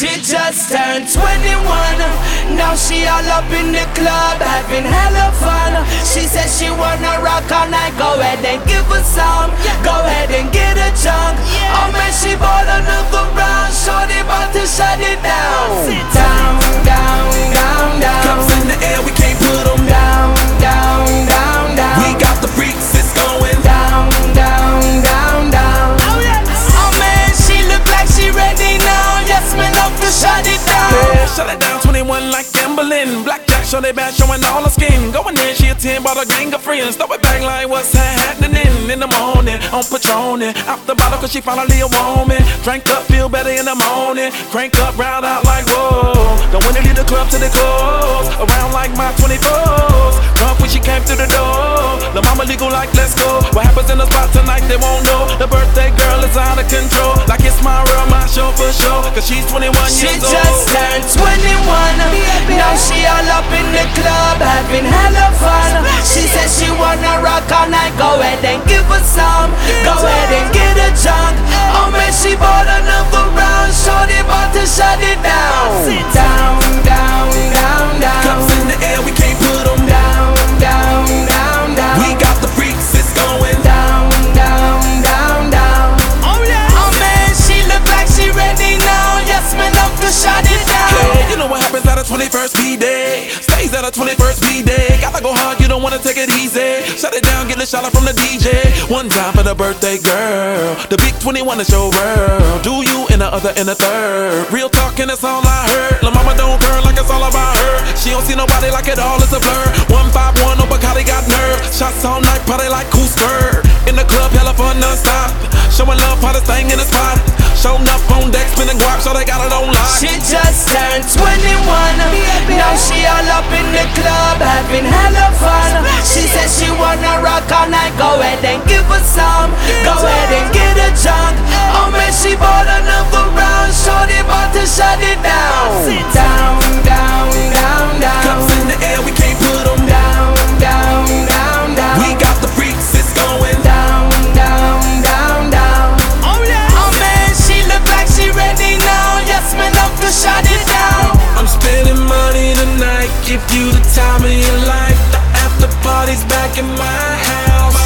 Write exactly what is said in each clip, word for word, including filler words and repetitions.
She just turned twenty-one. Now she all up in the club having hella fun. She said she wanna rock all night. Go ahead and give her some. Go ahead and get a chunk. Oh man, she bought another round. Shorty about to shut it down. Down, down, down, down. Cups in the air, we can't put them down, down, down, down. We got the freaks, it's going down, down, down, down. Oh yes. Oh man, she look like she ready now. Yes, man, love to shut it down. Yeah, shut it down, twenty-one like gambling. Blackjack, show they bad, showing all her skin. Going in, she a ten, bought a gang of friends. Throw it back like what's happening in the morning. On Patron, out the bottle cause she finally a woman. Drink up, feel better in the morning. Crank up, round out like whoa. Don't wanna leave the club till they close. Around like my twenty-fours. Drunk when she came through the door. The mama legal like let's go. What happens in the spot tonight they won't know. The birthday girl is out of control. Like it's my world, my show for sure. Cause she's twenty-one she years old. She just turned twenty-one. Now she all up in the club having hella fun. She said she wanna rock all night. Go ahead and give her some. Go ahead and get a junk. Oh man, she bought another round. Shorty about to shut it down. Down, down, down, down. Cups in the air, we can't put them down, down, down, down. We got the freaks, it's going down, down, down, down. Oh yeah. Oh man, she look like she ready now. Yes, man, love to shut it down. Hey, you know what happens at a twenty-first B-Day? Stays at a twenty-first B-Day. Gotta go hard, you don't wanna take it easy. Shut it down, get a shout out from the D J. One time for the birthday girl. The big twenty-one is your world. Do you in the other in the third? Real talking, that's all I heard. La mama don't curl like it's all about her. She don't see nobody like it all, it's a blur. One five one, no Bacardi got nerve. Shots all night, party like cool skirt. In the club, hella fun non-stop. Showing love, hottest thing in the spot. Showing up on deck, spinning guap, so they got it on lock. She just turned twenty-one. Now she all up in the club having hella fun. She said she wanna rock all night. Go ahead and give her some. Go ahead and get a junk. Oh man, she bought another round. Shorty about to shut it down. Down, down, down, down. Cups in the air, we can't put them down, down, down, down. We got the freaks, it's going down, down, down, down. Oh yeah. Oh man, she look like she ready now. Yes, man, love to shut it down. I'm spending money tonight, give you the time of your life. The after party's back in my house.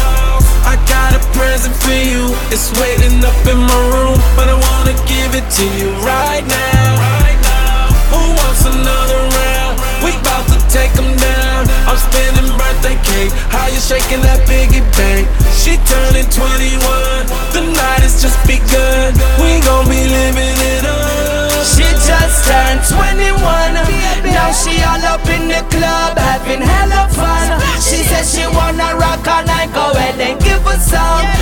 I got a present for you, it's waiting up in my room, but I wanna give it to you right now. Who wants another round? We bout to take them down. I'm spending birthday cake, how you shaking that piggy bank? She turning twenty-one, the night has just begun. We gon' be living it up. She just turned twenty-one. Now she all up in the club having hella fun. She said she wanna rock all night. Go ahead and give her some.